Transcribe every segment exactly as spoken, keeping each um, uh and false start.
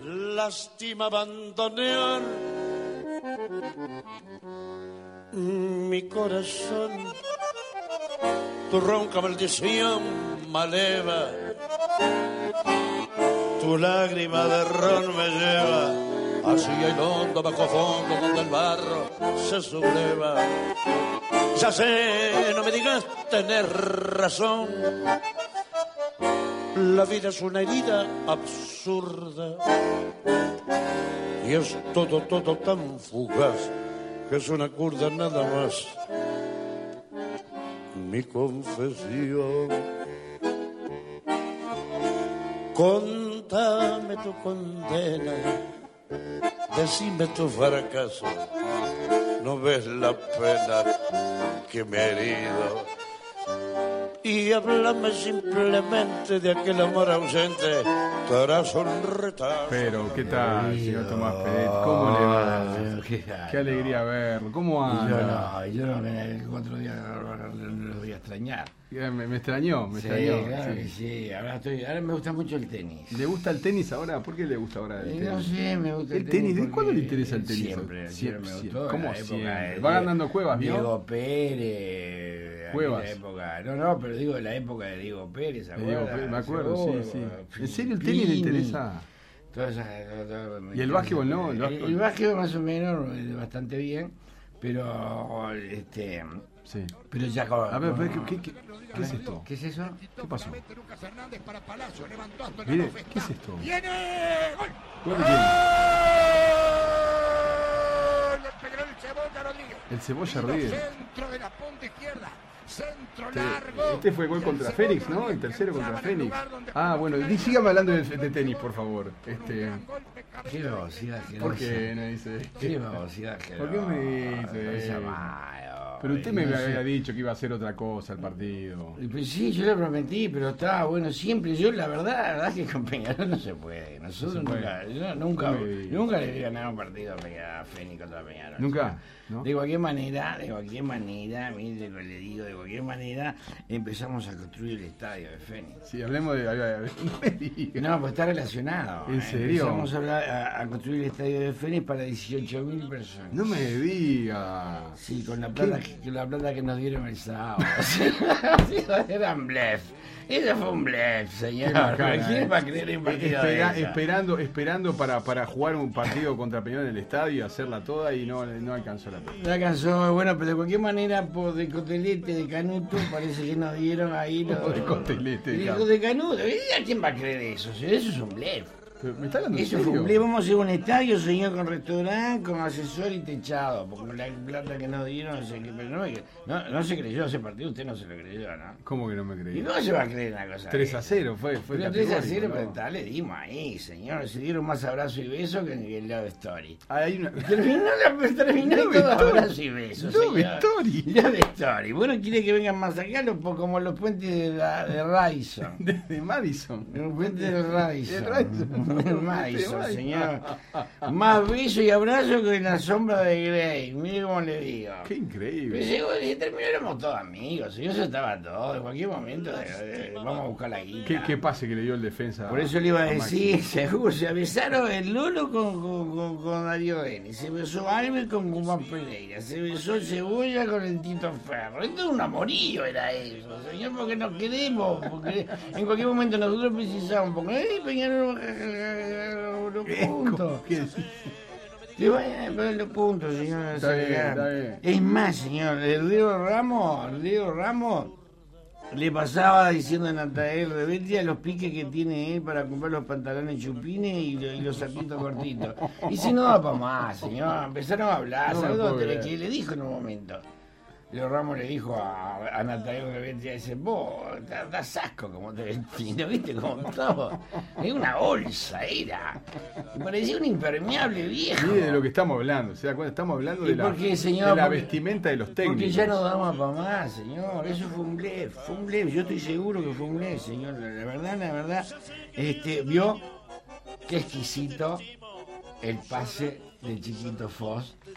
lástima abandonar mi corazón. Tu ronca maldición maleva, tu lágrima de ron me lleva hacia el hondo bajo fondo donde el barro se subleva. Ya sé, no me digas tener razón, la vida es una herida absurda y es todo, todo tan fugaz que es una curda nada más. Mi confesión, contame tu condena, decime tu fracaso, no ves la pena que me he herido, y háblame simplemente de aquel amor ausente, corazón retado. Pero, ¿qué tal, señor Tomás Peret? ¿Cómo le va? Qué, qué alegría verlo. ¿Cómo anda? Yo no, yo no, el otro día lo voy a extrañar. Me, me extrañó, me sí, extrañó. Claro sí, que sí. Ahora, estoy, ahora me gusta mucho el tenis. ¿Le gusta el tenis ahora? ¿Por qué le gusta ahora el tenis? No sé, me gusta el, el tenis. ¿De cuándo le interesa el tenis? Siempre, siempre, siempre me gustó. ¿Cómo siempre? Va ganando Cuevas, ¿vio? Diego Pérez. Cuevas. Época. No, no, pero digo de la época de Diego Pérez. ¿Se Diego Pérez, me acuerdo, seguro, sí, sí. ¿En serio el tenis le interesa? Todas esas, todo, todo, ¿Y el básquetbol no? El, el, el básquetbol más o menos, bastante bien, pero este... Sí. Pero ya con, a ver, con, ¿qué, qué, qué, ¿qué es esto? ¿Qué es eso? ¿Qué pasó? Mire, ¿qué es esto? ¡Viene! ¡Gol! ¿Gol de quién? Le pegó el Cebolla Rodríguez. El Cebolla Rodríguez. Centro de la punta izquierda. Centro este, largo. Este fue gol contra Fénix, ¿no? El tercero contra Fénix. Ah, bueno, y sígame hablando de, de tenis, por favor. Este... ¿Qué babosidad? ¿Por qué no dice? ¿Qué babosidad? ¿Por qué me dice? Pero usted me había dicho que iba a hacer otra cosa el partido. Pues sí, yo le prometí, pero estaba bueno siempre. Yo la verdad, la verdad es que con Peñarol no se puede. Nosotros no se puede. nunca, yo nunca, nunca le vi ganar un partido a Fénix contra Peñarol. ¿Nunca? ¿No? De cualquier manera, de cualquier manera, mire lo que le digo, de cualquier manera, empezamos a construir el estadio de Fénix. Sí, hablemos de... No, pues está relacionado. ¿En serio? Empezamos a, hablar, a, a construir el estadio de Fénix para dieciocho mil personas. No me diga. Sí, con la plata, que, con la plata que nos dieron el sábado. Eran blef. Eso fue un blef, señor. Bacana, ¿Quién eh? va a creer en partido Espera, de esperando esperando para, para jugar un partido contra Peñarol en el estadio y hacerla toda y no, no alcanzó la pelota. No alcanzó, bueno, pero de cualquier manera, por de Cotelete, de Canuto, parece que nos dieron ahí los... De Cotelete, de, de, de Canuto. ¿A quién va a creer eso? Eso es un blef. Pero ¿me está hablando en Eso serio? fue un blef. Vamos a hacer un estadio, señor, con restaurante, con asesor y techado. Porque la plata que nos dieron, no sé qué, pero no, no, no se creyó ese partido, usted no se lo creyó, ¿no? ¿Cómo que no me creí? ¿Y cómo se va a creer una cosa? tres a cero fue, fue pero tres a cero, ¿no? pero tal, le dimos ahí, señor. Se dieron más abrazo y beso que en el Love Story. Ah, hay una... Terminó, la, terminó Love todo Story. abrazo y beso, Love señor. Story. Love Story. Bueno, quiere que vengan más acá, los, como los puentes de, la, de Radisson. De, de Madison. Los puentes de Radisson. De Radisson. De Madison, señor. Más beso y abrazo que en la sombra de Grey. Mire cómo le digo. Qué increíble. Pero llegó, y terminó, éramos todos amigos. Yo se estaba todo. En cualquier momento de, de, vamos a buscar la guita. ¿Qué, qué pase que le dio el defensa? Por eso le iba a a decir, Maxi. seguro, se besaron el Lolo con, con, con, con Darío Denis, se besó Alves con Guzmán Pereira, se besó el Cebolla con el Tito Ferro. Esto es un amorío era eso, señor, porque nos queremos, porque en cualquier momento nosotros precisamos, porque ¡ay, Peñarol! Los puntos. ¿Qué decís? Que vayan a los puntos, señor. Está bien, está bien. Es más, señor, el Diego Ramos, el Diego Ramos le pasaba diciendo a Natael Rebetia los piques que tiene él para comprar los pantalones chupines y, lo, y los zapitos cortitos. Y si no da para más, señor. Empezaron a hablar, No me ¿sabes puedo dónde? creer. Que le dijo en un momento. Leo Ramos le dijo a, a Natalia Rebetia, dice, vos, das asco como te vestís, ¿no viste como todo? Es una bolsa, era. Y parecía un impermeable viejo. Mire de lo que estamos hablando, ¿se da cuenta? Estamos hablando de ¿Y la, por qué, señor? de la Porque- vestimenta de los técnicos. Porque ya no damos para más, señor. Eso fue un blef, fue un blef. Yo estoy seguro que fue un blef, señor. La, la verdad, la verdad, este, vio qué exquisito el pase del Chiquito Foz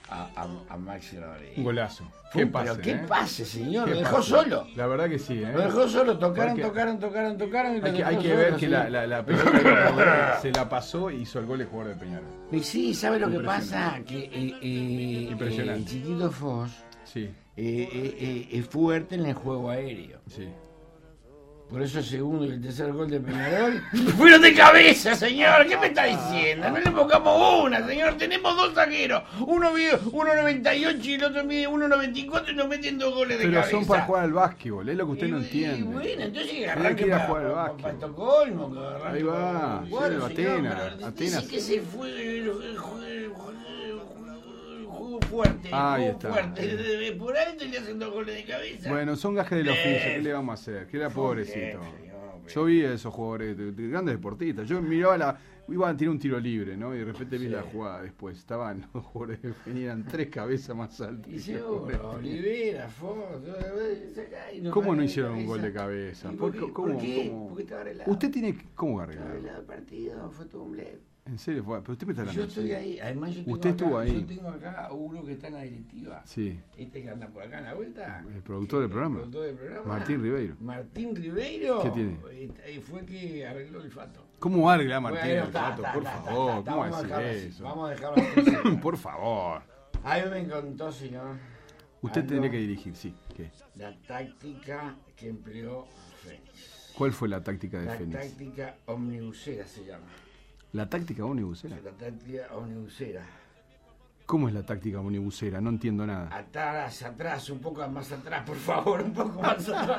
a, a, a Maxi Rodríguez. Un golazo. Fue Qué un- pase, pero qué ¿eh? pase, señor. Qué Lo dejó pase. solo. La verdad que sí, ¿eh? Lo dejó solo. Tocaron, Porque- tocaron, tocaron, tocaron. Y lo Hay que, dejó hay que solo, ver que señor. la, la, la pelota de Peñarol se la pasó y hizo el gol el jugador de Peñarol. Y sí, ¿sabe lo que Impresionante. pasa? Que eh, eh, Impresionante. el chiquito Foz Sí, eh, eh, eh, es fuerte en el juego aéreo. sí. Por eso el segundo y el tercer gol de Peñarol fueron de cabeza, señor. ¿Qué me está diciendo? No le pongamos una, señor. Tenemos dos zagueros. Uno mide uno noventa y ocho y el otro mide uno noventa y cuatro y nos meten dos goles de Pero cabeza. son para jugar al básquetbol, es lo que usted no Y- entiende. Y bueno, entonces que Tiene arranque que ir a para, jugar al para, básquet. para Estocolmo. que arranque Ahí va, para Uruguay, sí, señor, Atenas, pero Atenas. Dice que se fue el, el, el, el, el juego fuerte. el Ahí juego está. fuerte. Por alto le hacen dos goles de cabeza. Bueno, son gajes del oficio, ¿qué le vamos a hacer? Que era pobrecito. señor, Yo vi a esos jugadores, de- de grandes deportistas. Yo miraba la. Iban a tirar un tiro libre, ¿no? Y de repente vi Sí. la jugada después. Estaban los jugadores que venían tres cabezas más altas. Y seguro, Olivera, Fox, ¿Cómo no hicieron un gol de cabeza? ¿Y ¿Por por qué- qué? cómo- ¿Por qué? cómo? Porque estaba arreglado. Usted tiene que. ¿Cómo Estaba arreglar? arreglado el partido, fue todo un blef. En serio, fue- pero usted me está hablando. Yo estoy ahí, además yo tengo Usted acá, estuvo ahí. yo tengo acá uno que está en la directiva. Sí, Este que anda por acá en la vuelta. el productor del programa. El productor del programa. Martín Ribeiro. Martín Ribeiro. ¿Qué tiene? eh, Fue el que arregló el fato. ¿Cómo va a arreglar Martín Bueno, el está, fato? está, Por está, favor, está, está, ¿cómo vamos a decir dejarlo así, eso? Vamos a dejarlo así. Por favor. A mí me encantó, señor. Usted Aldo, tendría que dirigir, sí. ¿Qué? La táctica que empleó Fénix. ¿Cuál fue la táctica de La Fénix? táctica omnibusera se llama. ¿La táctica omnibusera? La táctica omnibusera. ¿Cómo es la táctica omnibusera? No entiendo nada. Atrás, atrás, un poco más atrás, por favor, un poco más atrás.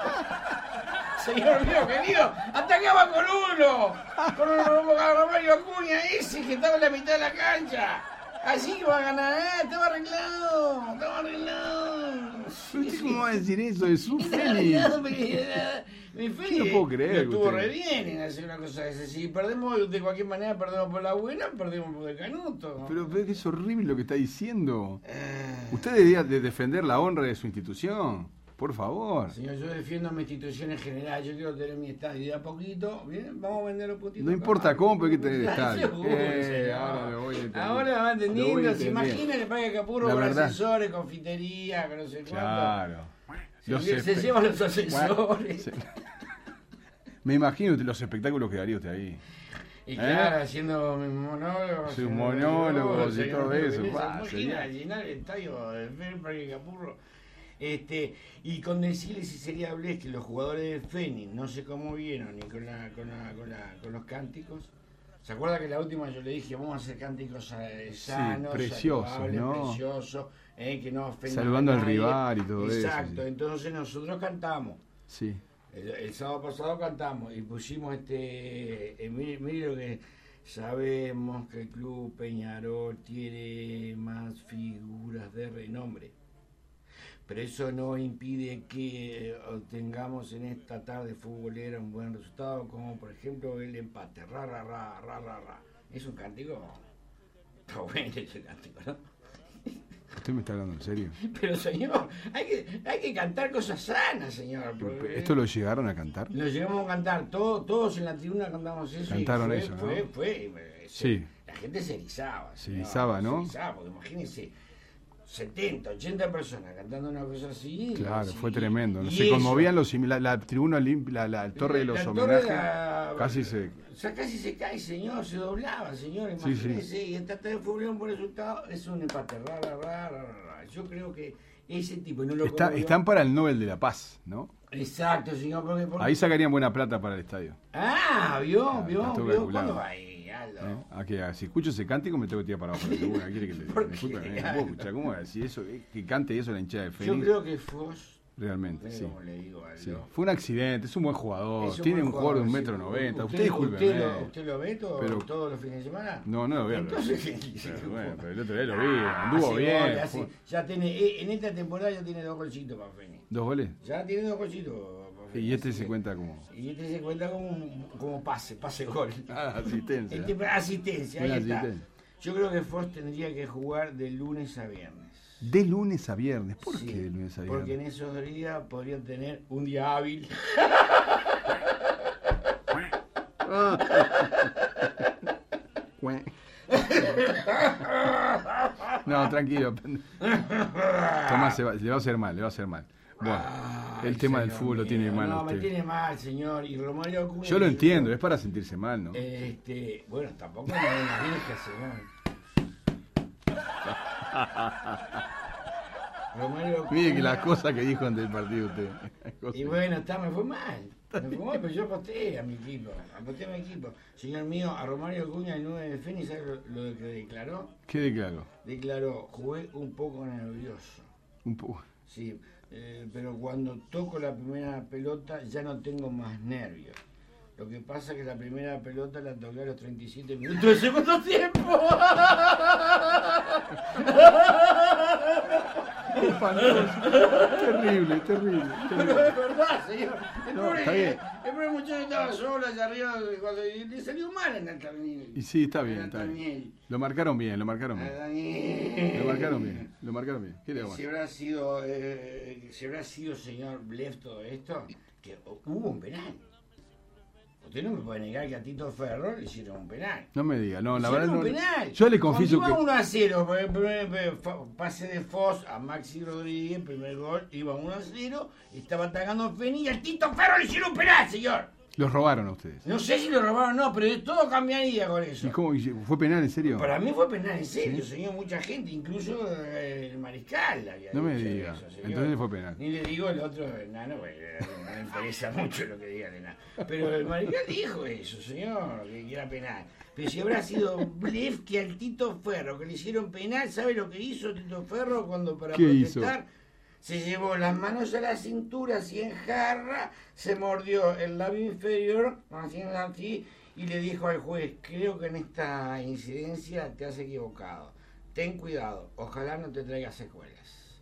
Señor mío querido, atacaba con uno, con uno, con Romario Acuña, ese que estaba en la mitad de la cancha. Así que va a ganar, ¿eh? Estaba arreglado, estaba arreglado. ¿Usted cómo va a decir eso de su Estaba Fénix? arreglado, pero era- mi Fénix Yo no puedo creer lo que estuvo usted- re bien en hacer una cosa de esa. Si perdemos de cualquier manera, perdemos por la buena, perdemos por el canuto. Pero, pero es horrible lo que está diciendo. Eh, Usted debería de defender la honra de su institución. Por favor. Señor, yo defiendo mi institución en general. Yo quiero tener mi estadio y de a poquito, ¿bien? Vamos a vender los puntitos. No importa cómo, pero hay que tener el estadio. Seguro, Eh, señor. ahora lo voy entendiendo. Ahora me va Lo voy entendiendo. Se entendiendo. imagina que paga Capurro La con verdad. asesores, confitería, con no sé cuánto. Claro. Se, Los se espe- llevan los asesores. Se- Me imagino usted los espectáculos que daría usted ahí. Y claro, haciendo mis monólogos. Sus haciendo monólogos y señor, todo eso, ¿se va, imagina sería- llenar el estadio del Parque Capurro? Este, y con decirle si sería blés que los jugadores de Fénix no sé cómo vieron ni con, la, con, la, con, la, con los cánticos. ¿Se acuerda que la última yo le dije vamos a hacer cánticos eh, sanos, preciosos, saludables, ¿no? preciosos, eh, que no ofendan Saludando a al nadie? rival y todo eso, Exacto, sí. entonces nosotros cantamos. Sí. El, el sábado pasado cantamos y pusimos este. eh, mire, mire lo que. Sabemos que el Club Peñarol tiene más figuras de renombre. Pero eso no impide que eh, obtengamos en esta tarde futbolera un buen resultado, como por ejemplo el empate. Ra, ra, ra, ra, ra, ra. Es un cántico. Está bueno ese cántico, ¿no? ¿Usted me está hablando en serio? Pero señor, hay que, hay que cantar cosas sanas, señor. porque- ¿Esto lo llegaron a cantar? Lo llegamos a cantar, todos, todos en la tribuna cantamos eso. Cantaron y fue, eso, ¿no? Fue, fue, fue, Sí. La gente se erizaba. Se señor, erizaba, ¿no? Se erizaba, porque imagínense, setenta, ochenta personas cantando una cosa así. Claro, así, fue tremendo. ¿no? y Se eso, conmovían los sim- la, la tribuna olim- la, la torre de los la torre homenajes. la- Casi se. O sea, casi se cae, señor, se doblaba, señor. Sí, sí. Imagínense, y esta tarde fue un buen resultado, es un empate. Ra, ra, ra, ra, ra, ra. Yo creo que ese tipo, no lo Está- conmovió. están para el Nobel de la Paz, ¿no? Exacto, señor, porque. porque- Ahí sacarían buena plata para el estadio. Ah, vio, Ah, vio, está todo vio. calculado. ¿Cuándo va ahí, Aldo? ¿eh? A que, a- si escucho ese cántico me tengo que tirar para abajo de la tribuna. ¿Quiere que le ¿Por disculpe? qué? eh, No puedo escuchar. ¿Cómo va a decir eso? Eh, Que cante eso la hinchada de Yo Fénix. creo que Foz, Realmente, mire sí. cómo le digo, Aldo. Sí. Fue un accidente, es un buen jugador. Es un Tiene buen un jugador de un sí. metro noventa. Usted, ¿Usted, disculpe. usted, lo, ¿Usted lo ve todo- Pero- todos los fines de semana? No, no lo veo. Entonces, Pero, bueno, pero el otro día lo vi, Ah, anduvo hace bien. goles, hace- fue- ya tiene, eh, en esta temporada ya tiene dos golcitos para Fénix. ¿Dos goles? Ya tiene dos golcitos para Fénix. Y este así se que- cuenta como. Y este se cuenta como, como pase, pase gol. Ah, asistencia. Este, asistencia, ahí Una está. asistencia. Yo creo que Foz tendría que jugar de lunes a viernes. De lunes a viernes. ¿Por Sí, qué de lunes a Porque en viernes? esos días podrían tener un día hábil. Cue- No, tranquilo. Tomás, se va, le va a hacer mal, le va a hacer mal. Bueno, Ay, el tema del señor fútbol lo mío. tiene mal No, usted. me tiene mal, señor. Y Romario Acuña... Yo lo entiendo, es para sentirse mal, ¿no? Este, bueno, tampoco me una vieja, señor. Romario Acuña... Mire que las cosas que dijo antes del partido usted. Y bueno, está, me fue mal. Me fue mal, pero yo aposté a mi equipo. Aposté a mi equipo. Señor mío, a Romario Acuña, el nueve de Fénix, ¿sabe lo, lo que declaró? ¿Qué declaró? Declaró, jugué un poco nervioso. Un poco. Sí, eh, pero cuando toco la primera pelota ya no tengo más nervios. Lo que pasa es que la primera pelota la toqué a los treinta y siete minutos del segundo tiempo. Terrible, terrible, terrible. Es verdad, señor. El No, pobre, está bien. el pobre muchacho estaba solo allá arriba cuando y le salió mal en el Daniel. Y sí, está bien, En está Daniel. bien. Lo marcaron bien, lo marcaron A bien. Daniel. Lo marcaron bien, lo marcaron bien. ¿Qué le hago? Si habrá sido, eh, si habrá sido, señor Blef, todo esto, que hubo un penal. Usted no me puede negar que a Tito Ferro le hicieron un penal. No me diga, no, la Hicieron verdad un no. penal. Yo le confieso Cuando que. iba uno a cero, por el primer- primer pase de Foz a Maxi Rodríguez, primer gol, iba uno a cero, estaba atacando Feni y al Tito Ferro le hicieron un penal, señor. Los robaron a ustedes. No sé si lo robaron o no, pero todo cambiaría con eso. ¿Y cómo? ¿Y fue penal, en serio? Para mí fue penal, en serio, señor, mucha gente, incluso eh, el mariscal había No me dicho diga. eso, señor. Entonces fue penal. Ni le digo el otro enano, porque no me interesa mucho lo que diga el enano. Pero el mariscal dijo eso, señor, que era penal. Pero si habrá sido Blef que al Tito Ferro, que le hicieron penal, ¿sabe lo que hizo Tito Ferro cuando para ¿Qué hizo? protestar? Se llevó las manos a la cintura, así en jarra, se mordió el labio inferior, haciendo así, y le dijo al juez, creo que en esta incidencia te has equivocado. Ten cuidado, ojalá no te traiga secuelas.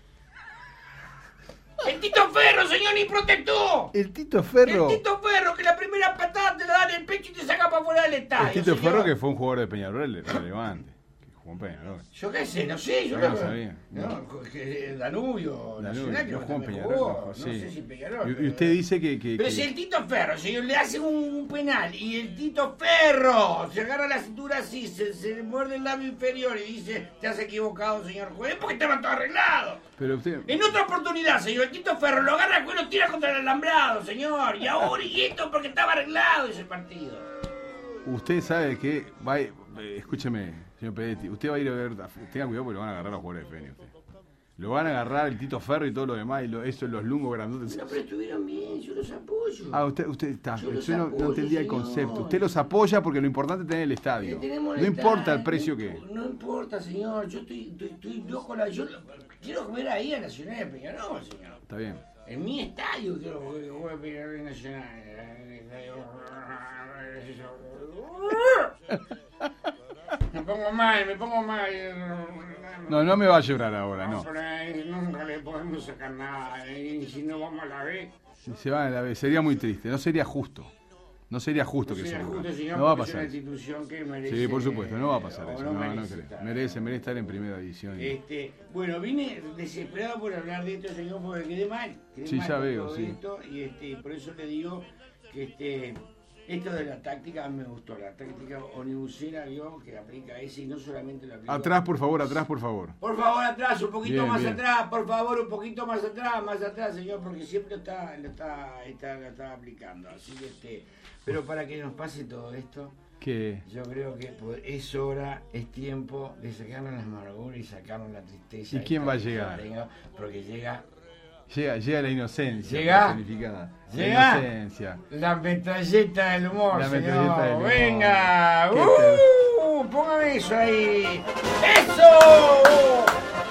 ¡El Tito Ferro, señor, ni protestó! El Tito Ferro. El Tito Ferro, que la primera patada te la da en el pecho y te saca para afuera del estadio. El Tito señor. Ferro que fue un jugador de Peñarol relevante. Que jugó en Peñarol. Yo qué sé, no sé, yo No, lo- no sabía. No, que Danubio, Danubio, Nacional, que no no jugó en también Peñarol, jugó, no, no sí. sé si Peñarol. Y, y pero- usted dice que. que, Pero que- si el Tito Ferro, señor, le hace un penal y el Tito Ferro se agarra la cintura así, se, se le muerde el labio inferior y dice, te has equivocado, señor juez, porque estaba todo arreglado. Pero usted. En otra oportunidad, señor, el Tito Ferro lo agarra el juez y lo tira contra el alambrado, señor. Y ahora y esto porque estaba arreglado ese partido. Usted sabe que. Va, eh, escúcheme, señor Pedetti. Usted va a ir a ver. Tenga cuidado porque lo van a agarrar a los jugadores de Feni. Usted. Lo van a agarrar el Tito Ferro y todo lo demás. Y lo, eso, los lungos grandotes. No, pero estuvieron bien, yo los apoyo. Ah, usted, usted está. Yo Yo, los no, no apoyo, entendía el señor. concepto. Usted los apoya porque lo importante es tener el estadio. Tenemos No el importa estadio, el precio no que. impo- No importa, señor. Yo estoy, estoy, estoy loco. La, yo lo- quiero ver ahí a Nacional de Peñarol, señor. Está bien. En mi estadio quiero que juegue Peñarol Nacional. Me pongo mal, me pongo mal. No, no me va a llorar ahora, no. Pero ahí nunca le podemos sacar nada. Y si no vamos a la B. Se va a la vez. Sería muy triste. No sería justo. No sería justo que Sería eso ocurra. justo, señor, No va a porque es pasar. una institución que merece. Sí, por supuesto, no va a pasar o eso. no No, no merece creo. estar. Merece, merece estar en primera división. Este, bueno, vine desesperado por hablar de esto, señor, porque quedé mal. Quedé Sí, mal ya con veo, todo sí. esto, y este, por eso le digo que este, esto de la táctica me gustó. La táctica onibusera, vio, que aplica ese y no solamente la aplica. Atrás, por favor, atrás, por favor. Por favor, atrás, un poquito Bien, más bien. atrás, por favor, un poquito más atrás, más atrás, señor, porque siempre está, lo está, está, lo está aplicando. Así que, este, pero para que nos pase todo esto, ¿Qué? yo creo que pues, es hora, es tiempo de sacarnos las amarguras y sacarnos la tristeza. ¿Y quién esta va a que llegar? tenga, porque llega Llega, llega la inocencia. Llega. personificada. Llega. La inocencia. la metralleta del humor, La señor. metralleta del humor. ¡Venga! ¿Qué ¡Uh! ¡Póngame eso ahí! ¡Eso!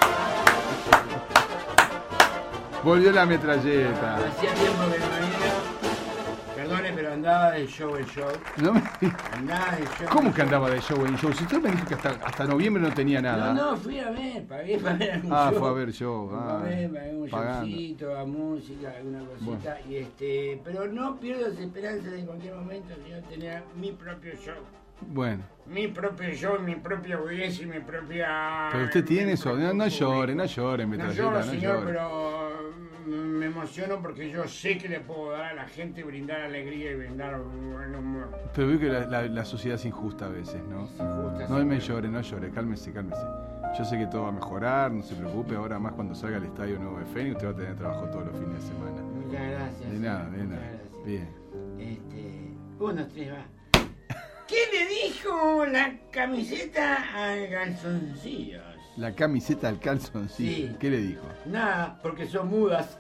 Volvió la metralleta. Hacía tiempo que no venía. Perdone, pero andaba de show en show. No me- Andaba de show. ¿Cómo en que andaba de show en show? Si usted me dijo que hasta, hasta noviembre no tenía nada. No, no, fui a ver, pagué para ver algún Ah, show. fue a ver show. Fui Ah, a ver, pagué un pagando. showcito, a música, alguna cosita. Y este, pero no pierdo las esperanzas de en cualquier momento, señor, tener mi propio show. Bueno, Mi propio show, mi propia audiencia y mi propia... pero usted tiene mi eso. propio No, no público. llore, no llore, No metralleta, lloro, no señor, llore. pero mm, me emociono porque yo sé que le puedo dar a la gente, brindar alegría y brindar buen humor. Pero veo que la, la- la sociedad es injusta a veces, ¿no? Es injusta, No sí, me pero- llore, no llore, cálmese, cálmese. Yo sé que todo va a mejorar, no se preocupe. Ahora más cuando salga al estadio nuevo de Fénix, usted va a tener trabajo todos los fines de semana. Muchas gracias. De nada, de muchas nada. gracias. Bien. Este, uno, tres, va. ¿Qué le dijo la camiseta al calzoncillos? La camiseta al calzoncillo. Sí. ¿Qué le dijo? Nada, porque son mudas.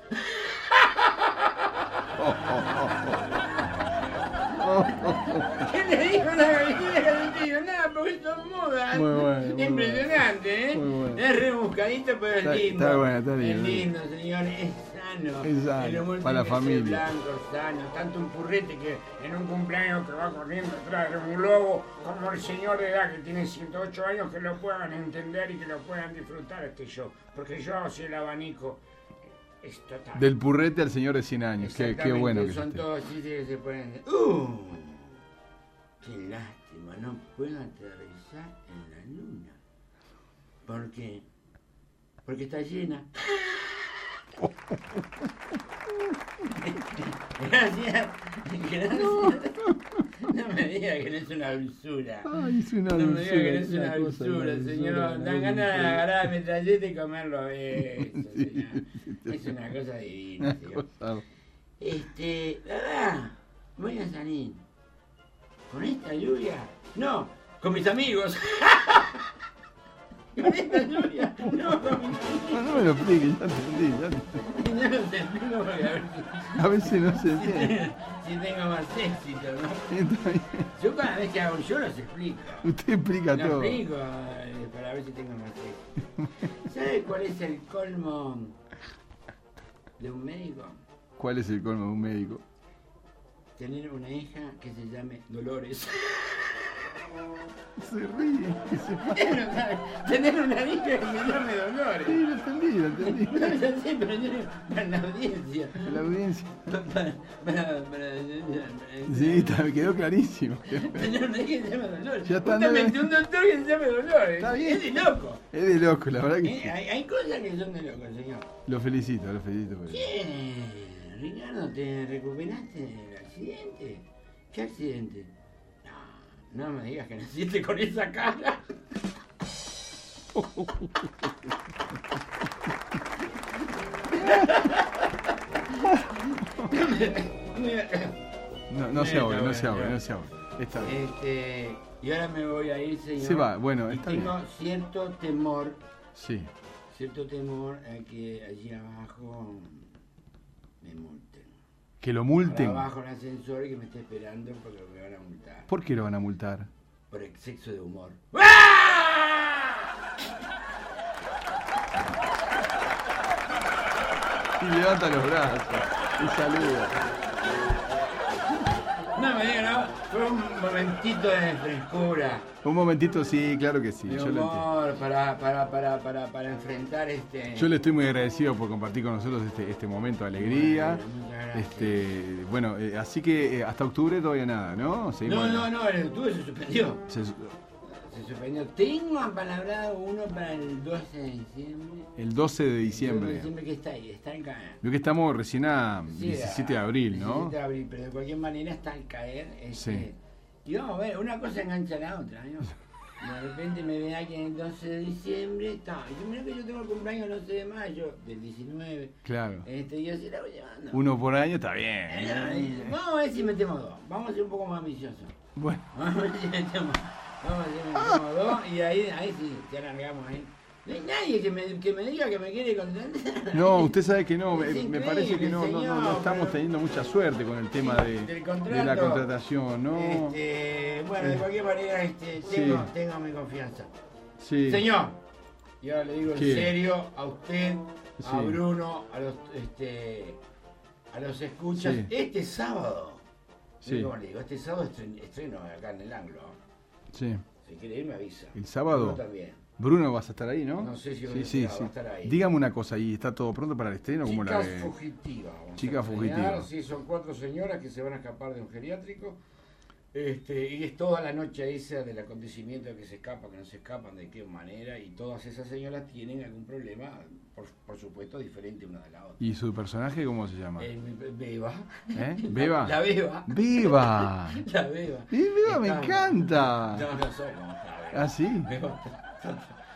¿Qué le dijo la camiseta al calzoncillo? Nada, porque son mudas. Muy bueno, muy Impresionante, ¿eh? Muy bueno. Es rebuscadito, pero es Está- lindo. está bueno, está lindo. Es lindo, señor. Es sano. Es sano, El humor para la tiene que ser familia. blanco, sano. Tanto un purrete que en un cumpleaños que va corriendo atrás de un lobo, como el señor de edad que tiene ciento ocho años, que lo puedan entender y que lo puedan disfrutar este show. Porque yo soy el abanico. Es total. Del purrete al señor de cien años. Qué, qué Exactamente, bueno que son esté. todos chistes que se pueden. ¡Uh! ¡Qué lástima! No puedo aterrizar en la luna. ¿Por qué? Porque está llena. Gracias. Gracias. No me diga que no es una dulzura. Ay, es una No me diga que no es dulzura, una una cosa, dulzura, una señor. dulzura, Dan una ganas de dulzura. agarrar el metralleta y comerlo. Eso, Sí, señor. sí, sí. Es una cosa divina, Una señor. cosa- Este, verdad, voy a salir. ¿Con esta lluvia? No, con mis amigos. ¿Con esta lluvia? No, con mis No, no me lo explique, ya entendí. Ya entendí. amigos. No los explico porque a ver A veces no se si, entiende. si tengo más éxito, ¿no? Está bien. Yo cada vez que hago un show los explico. Usted explica Lo todo. explico eh, para ver si tengo más éxito. ¿Sabe cuál es el colmo de un médico? ¿Cuál es el colmo de un médico? Tener una hija que se llame Dolores. Se ríe. que se pa- Tener una hija que se llame Dolores. Sí, lo entendí, lo entendí. No es así, pero yo- para la audiencia. La audiencia. Para, para, para, para- Sí, está- quedó clarísimo. Tener una hija que se llame Dolores. Ya está, Justamente no- un doctor que se llame Dolores. Está bien. Es de loco. Es de loco, la verdad Eh, que sí. Hay, hay cosas que son de loco, señor. Lo felicito, lo felicito. por eso. ¿Qué? Ricardo, ¿te recuperaste del accidente? ¿Qué accidente? No, no me digas que naciste con esa cara. No, no se Está ahogue, no bueno, se ahogue, está no se ahogue. Está bien. Este, y ahora me voy a ir, señor. Se va, bueno, y está tengo bien. cierto temor, Sí. cierto temor a que allí abajo me multen. Que lo Ahora multen. abajo en el ascensor y que me esté esperando porque me van a multar. ¿Por qué lo van a multar? Por exceso de humor. Y levanta los brazos. Y saluda. No me digan, no, fue un momentito de frescura, Un momentito, sí, claro que sí. de Yo, lo entiendo. humor para, para, para, para, para enfrentar este... Yo le estoy muy agradecido por compartir con nosotros este, este momento de alegría. Bueno, muchas gracias. Este, bueno, eh, así que eh, hasta octubre todavía nada, ¿no? No, Seguimos- no, no, el octubre se suspendió. Se- Se suspendió. Tengo apalabrado uno para el doce de diciembre. el doce de El doce de diciembre. diciembre que está ahí, está al caer. Veo que estamos recién a Sí, diecisiete de a- abril, ¿no? diecisiete de abril, pero de cualquier manera está al caer. Este, Sí. Y vamos a ver, una cosa engancha a la otra, ¿no? De repente me ven aquí en el doce de diciembre, está. Y yo mira que yo tengo el cumpleaños el once de mayo, del diecinueve. Claro. Este, y yo sí la voy llevando. Uno por año está Eh, bien. Vamos a ver si metemos dos. Vamos a ser un poco más ambiciosos. Bueno, Vamos a ver si metemos, vamos a ver si metemos dos y ahí, ahí sí, te alargamos ahí. No hay nadie que me, que me diga que me quiere contratar. no, usted sabe que no, me, Es me parece que no, no, no, no señor, estamos pero- teniendo mucha suerte con el tema de, Del de la contrato. contratación, ¿no? Este, bueno, de cualquier manera, este, Sí. tengo, tengo mi confianza. Sí. Señor, y ahora le digo en ¿Qué? serio a usted, a Sí. Bruno, a los, este, a los escuchas, Sí. este sábado, Sí. mire cómo le digo, este sábado estreno, estreno acá en el Anglo. Sí. Si quiere ir me avisa. El sábado. Yo también. Bruno, vas a estar ahí, ¿no? No sé si voy sí, a sí, estar, sí. va a estar ahí. Dígame una cosa, ¿y está todo pronto para el estreno? ¿Cómo la Chicas ve? fugitivas. vamos a Chicas estrenar. fugitivas. Sí, son cuatro señoras que se van a escapar de un geriátrico. Este, y es toda la noche esa del acontecimiento de que se escapan, que no se escapan, de qué manera. Y todas esas señoras tienen algún problema, por, por supuesto, diferente una de la otra. ¿Y su personaje cómo se llama? Eh, Beba. ¿Eh? ¿Beba? La, la Beba. ¡Viva! La Beba. ¡Y Beba me Está- encanta! No, no sé cómo está Beba. ¿Ah, sí? Beba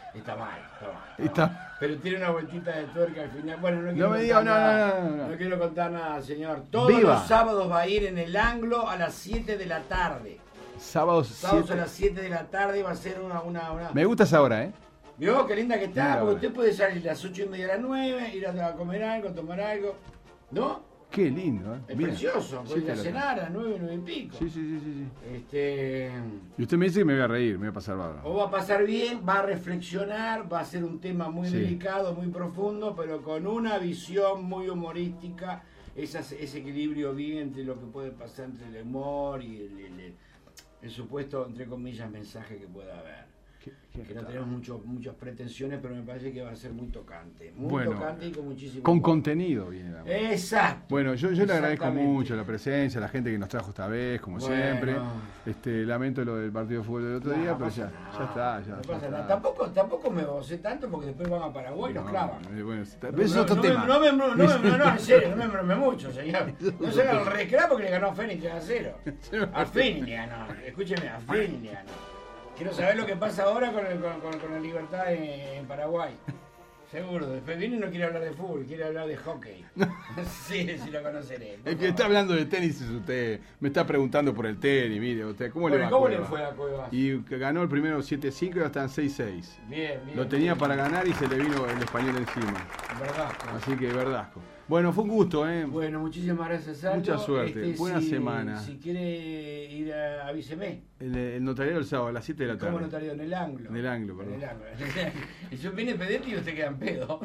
Está mal, está mal. Está Está- mal. Pero tiene una vueltita de tuerca al final. Bueno, no quiero No me contar diga, no, nada. no, no, no, no. quiero contar nada, señor. Todos Viva. los sábados va a ir en el Anglo a las siete de la tarde. Sábados Sábados a siete. las siete de la tarde va a ser una... una, una... Me gusta esa hora, ¿eh? ¿Vio? Qué linda que está, Mira, porque ahora. usted puede salir a las ocho y media a las nueve, ir a comer algo, tomar algo. ¿No? Qué lindo, ¿eh? Es Mira, precioso, puede ir a siete de la cenar a las nueve, nueve y pico. Sí, sí, sí, sí, sí. Este... Y usted me dice que me voy a reír, me voy a pasar bárbaro. O va a pasar bien, va a reflexionar, va a ser un tema muy Sí. delicado, muy profundo, pero con una visión muy humorística, esas- ese equilibrio bien entre lo que puede pasar entre el humor y el, el- el- el supuesto, entre comillas, mensaje que pueda haber. Qué- qué Que no raro. tenemos mucho, muchas pretensiones, pero me parece que va a ser muy tocante. Muy Bueno, tocante y con muchísimo Con humor. contenido viene la mano. Exacto. Bueno, yo, yo le agradezco Exactamente. mucho la presencia, la gente que nos trajo esta vez, como Bueno. siempre. Este, lamento lo del partido de fútbol del otro No, día, no pero pasa ya, nada, ya está, ya, no ya pasa está. nada. Tampoco, tampoco me gocé tanto porque después van a Paraguay y nos No, clavan. eh, bueno, está- No, pero es no, otro no tema. Me, no, me, no, me, no, no, en serio, no me embrome mucho, señor. No se haga el reclamo porque le ganó a Fénix tres a cero. A Fénix le ganó, escúcheme, a Fénix le ganó. Quiero saber lo que pasa ahora con, el, con, con, con la Libertad en, en Paraguay. Seguro, después viene y no quiere hablar de fútbol, quiere hablar de hockey. Sí, sí lo conoceré. por El que favor. está hablando de tenis es usted. Me está preguntando por el tenis, mire, usted, ¿cómo le Bueno, va? a ¿cómo le Cuevas? fue a Cuevas? Y que ganó el primero siete cinco y ahora están seis seis. Bien, bien. Lo tenía bien. para ganar y se le vino el español encima. ¿Verdad? Así que verdasco. Bueno, fue un gusto, ¿eh? Bueno, muchísimas gracias, Aldo. Mucha suerte. Buena si, semana. Si quiere ir a avíseme. El, el notariado el sábado a las siete de la ¿Cómo tarde. notario? En el ángulo. En el ángulo, perdón. En el ángulo. Y yo viene pedete y usted queda en pedo.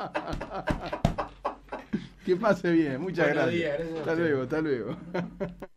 Que pase bien, muchas Buenos gracias. días, gracias a Hasta usted. luego, hasta luego.